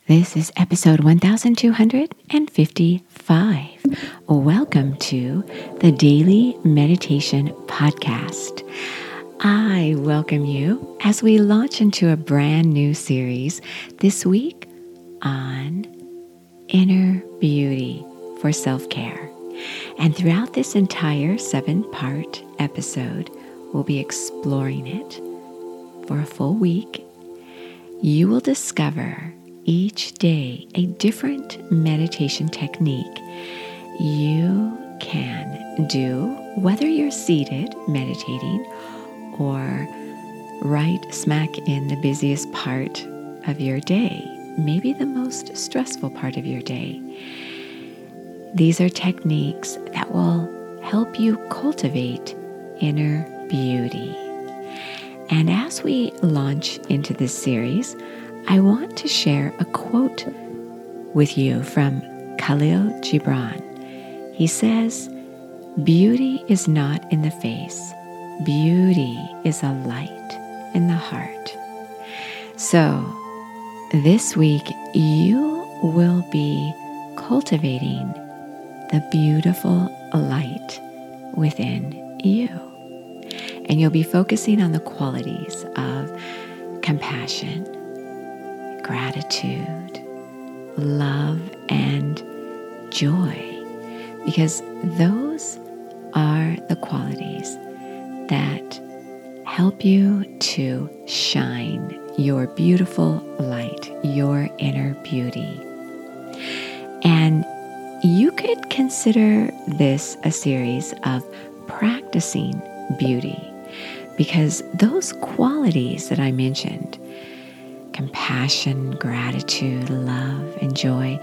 This is episode 1255. Welcome to the Daily Meditation Podcast. I welcome you as we launch into a brand new series this week on inner beauty for self-care. And throughout this entire 7-part episode, we'll be exploring it for a full week. You will discover each day a different meditation technique you can do, whether you're seated meditating or right smack in the busiest part of your day, maybe the most stressful part of your day. These are techniques that will help you cultivate inner beauty. And as we launch into this series, I want to share a quote with you from Khalil Gibran. He says, "Beauty is not in the face. Beauty is a light in the heart." So, this week you will be cultivating the beautiful light within you. And you'll be focusing on the qualities of compassion, gratitude, love, and joy, because those are the qualities that help you to shine your beautiful light, your inner beauty. And you could consider this a series of practicing beauty, because those qualities that I mentioned, compassion, gratitude, love, and joy,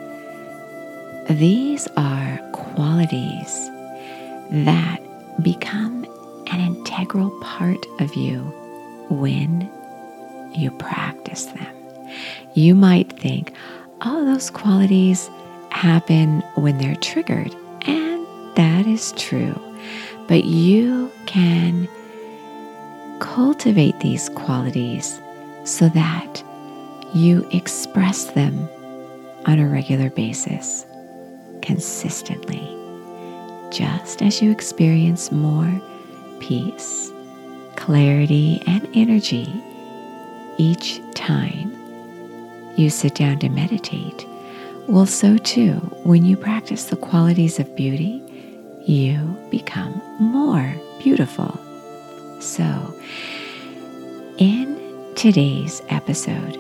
these are qualities that become an integral part of you when you practice them. You might think, oh, those qualities happen when they're triggered, and that is true. But you can cultivate these qualities so that you express them on a regular basis, consistently, just as you experience more peace, clarity, and energy each time you sit down to meditate. Well, so too, when you practice the qualities of beauty, you become more beautiful. So, in today's episode,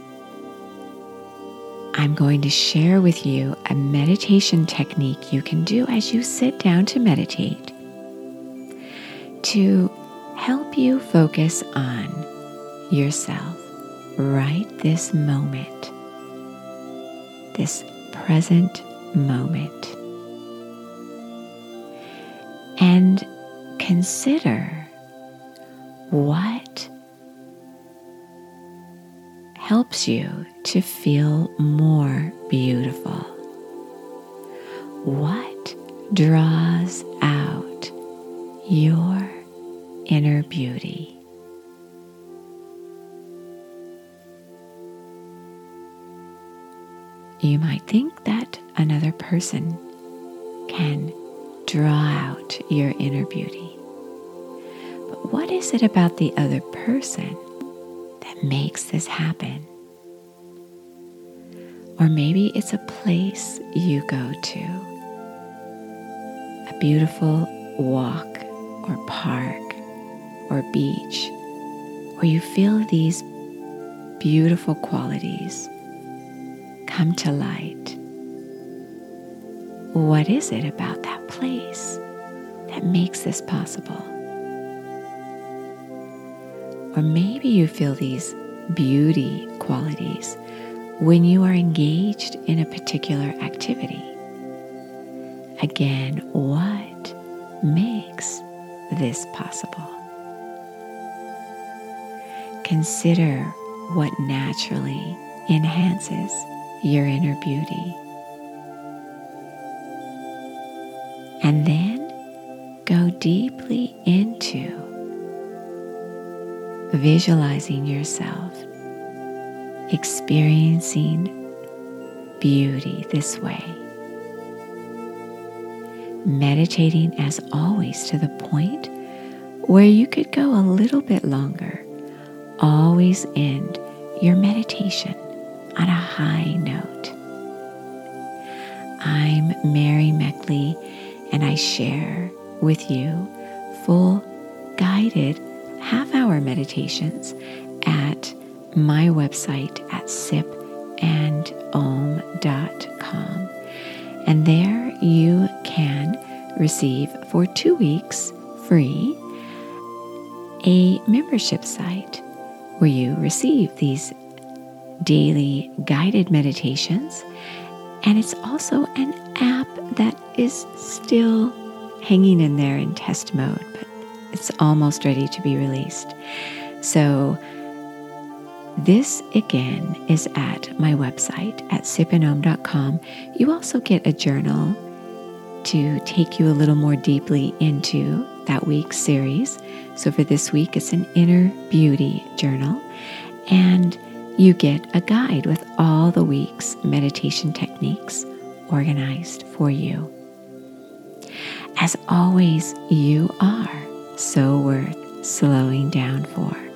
I'm going to share with you a meditation technique you can do as you sit down to meditate to help you focus on yourself right this moment, this present moment. And consider what helps you to feel more beautiful. What draws out your inner beauty? You might think that another person can draw out your inner beauty. But what is it about the other person that makes this happen? Or maybe it's a place you go to, a beautiful walk or park or beach, where you feel these beautiful qualities come to light. What is it about that place that makes this possible? Or maybe you feel these beauty qualities when you are engaged in a particular activity. Again, what makes this possible? Consider what naturally enhances your inner beauty. And then go deeply into visualizing yourself experiencing beauty this way. Meditating as always to the point where you could go a little bit longer. Always end your meditation on a high note. I'm Mary Meckley, and I share with you full guided half-hour meditations at my website at sipandom.com. And there you can receive for 2 weeks free a membership site where you receive these daily guided meditations. And it's also an app that is still hanging in there in test mode, but it's almost ready to be released. So this again is at my website at sipandom.com. You also get a journal to take you a little more deeply into that week's series. So for this week, it's an inner beauty journal, and you get a guide with all the week's meditation techniques organized for you. As always, you are so worth slowing down for.